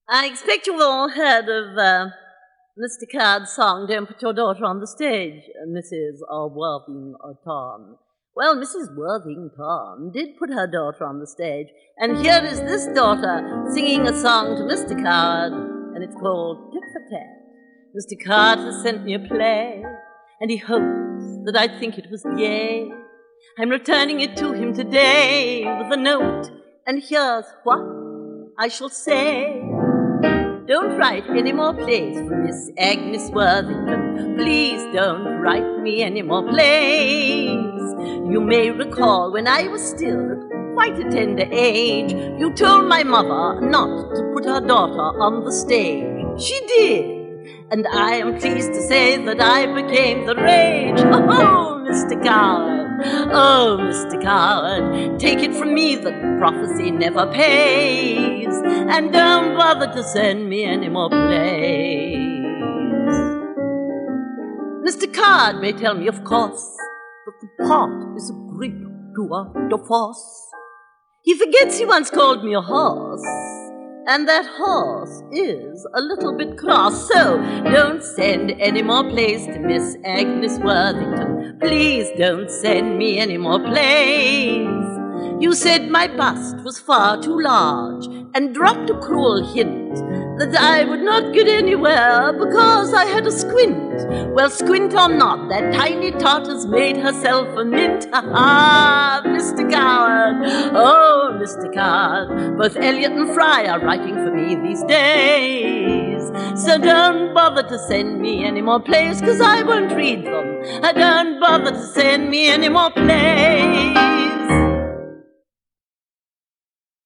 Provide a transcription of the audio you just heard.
I expect you've all heard of Mr. Card's song, Don't Put Your Daughter on the Stage, Mrs. Worthington. Well, Mrs. Worthington did put her daughter on the stage, and here is this daughter singing a song to Mr. Card, and it's called Tit for Tat. Mr. Card has sent me a play, and he hopes that I think it was gay. I'm returning it to him today with a note, and here's what I shall say. Don't write any more plays for Miss Agnes Worthington. Please don't write me any more plays. You may recall when I was still at quite a tender age, you told my mother not to put her daughter on the stage. She did, and I am pleased to say that I became the rage. Oh, Mr. Coward, oh, Mr. Coward, take it from me that prophecy never pays, and don't bother to send me any more plays. Mr. Card may tell me, of course, that the part is a great tour de force. He forgets he once called me a horse, and that horse is a little bit cross. So don't send any more plays to Miss Agnes Worthington. Please don't send me any more plays. You said my bust was far too large, and dropped a cruel hint that I would not get anywhere because I had a squint. Well, squint or not, that tiny tot has made herself a mint. Ha-ha, Mr. Coward, oh, Mr. Coward, both Eliot and Fry are writing for me these days. So don't bother to send me any more plays, 'cause I won't read them. Don't bother to send me any more plays.